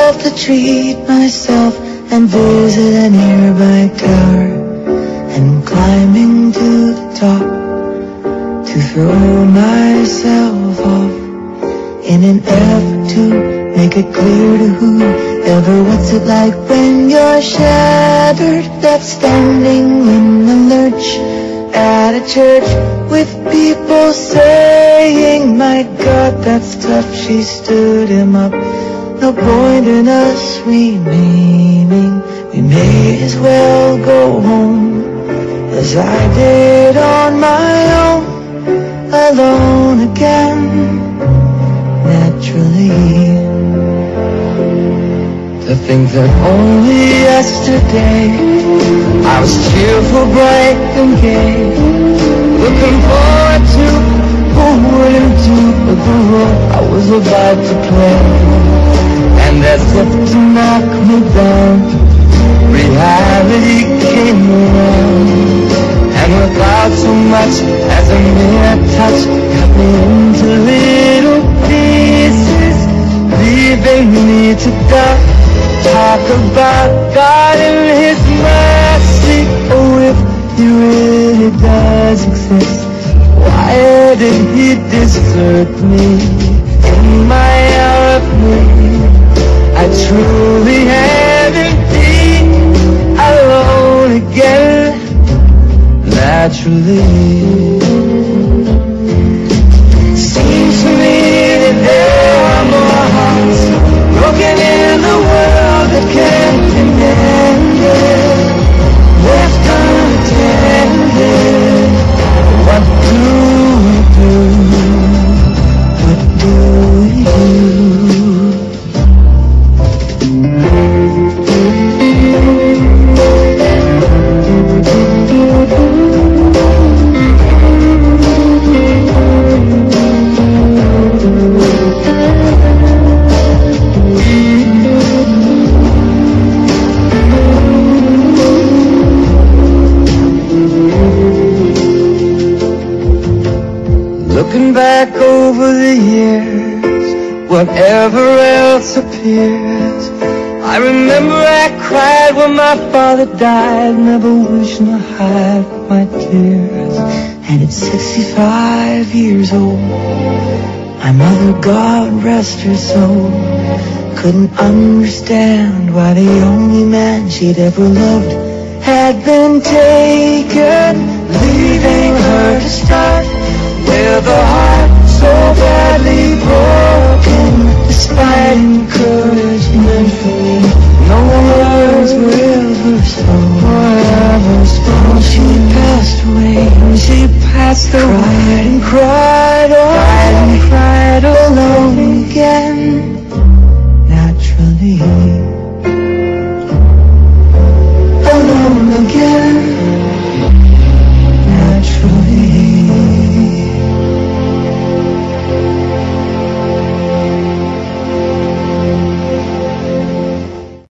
myself to treat myself and visit a nearby tower, and climbing to the top to throw myself off in an effort to make it clear to whoever what's it like when you're shattered, left standing in the lurch at a church with people saying, my God, that's tough. She stood him up. No point in us remaining. We may as well go home, as I did on my own, alone again, naturally. To think that only yesterday I was cheerful, bright and gay, looking forward to who wouldn't do the role I was about to play. And as if to knock me down, reality came around, and without so much as a mere touch, cut me into little pieces, leaving me to die. Talk about God and His mercy. Oh, if He really does exist, why did He desert me in my hour of need? I truly haven't been alone again, naturally. Seems to me that there are more hearts broken in the world that can't be mended, left unattended. What do we do? What do we do? Looking back over the years, whatever else appears, I remember I cried when my father died, never wished to hide my tears. And at 65 years old, my mother, God rest her soul, couldn't understand why the only man she'd ever loved had been taken, leaving her to start with a heart so badly broken. Despite encouragement from me, no words were ever spoken. She passed away, she passed away, cried and cried, cried alone again.